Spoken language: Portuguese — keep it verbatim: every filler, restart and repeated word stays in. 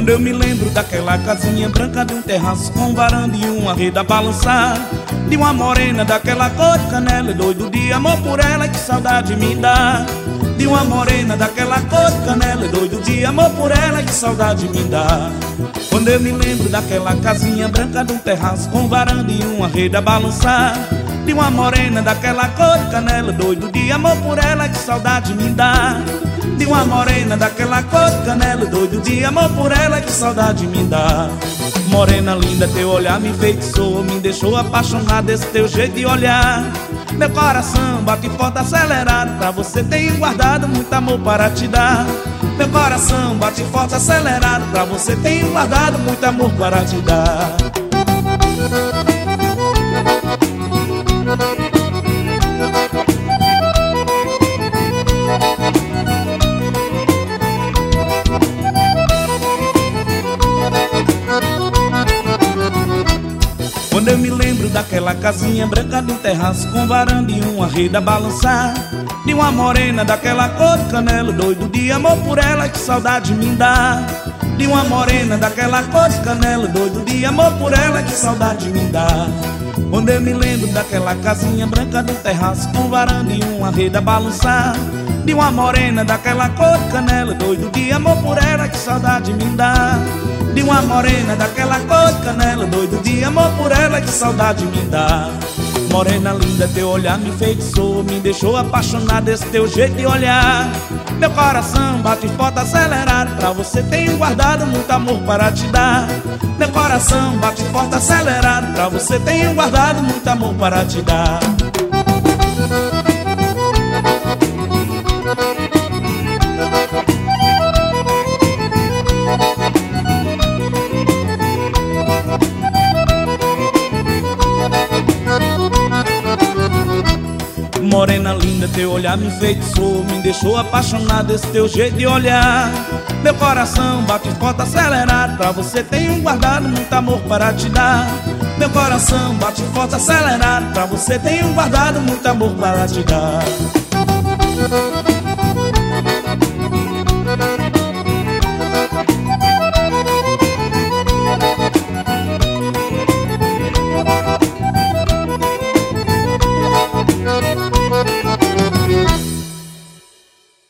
Quando eu me lembro daquela casinha branca de um terraço com varanda e uma rede a balançar, de uma morena daquela cor de canela, doido de amor por ela, que saudade me dá. De uma morena daquela cor de canela, doido de amor por ela, que saudade me dá. Quando eu me lembro daquela casinha branca de um terraço com varanda e uma rede a balançar, de uma morena daquela cor de canela, doido de amor por ela, que saudade me dá. De uma morena daquela cor de canela, doido de amor por ela, que saudade me dá. Morena linda, teu olhar me enfeitiçou, me deixou apaixonado, esse teu jeito de olhar. Meu coração bate forte acelerado, pra você tenho guardado muito amor para te dar. Meu coração bate forte acelerado, pra você tenho guardado muito amor para te dar. Quando eu me lembro daquela casinha branca de um terraço com varanda e uma rede a balançar, de uma morena daquela cor de canela, doido de amor por ela, que saudade me dá. De uma morena daquela cor de canela, doido de amor por ela, que saudade me dá. Quando eu me lembro daquela casinha branca de um terraço com varanda e uma rede a balançar, de uma morena daquela cor de canela, doido de amor por ela, que saudade me dá. De uma morena daquela cor de canela, doido de amor por ela, que saudade me dá. Morena linda, teu olhar me enfeitiçou, me deixou apaixonado, esse teu jeito de olhar. Meu coração bate forte acelerado, pra você tenho guardado muito amor para te dar. Meu coração bate forte acelerado, pra você tenho guardado muito amor para te dar. Morena linda, teu olhar me enfeitiçou, me deixou apaixonado, esse teu jeito de olhar. Meu coração bate forte acelerado, pra você tenho guardado muito amor para te dar. Meu coração bate forte acelerado, pra você tenho guardado muito amor para te dar.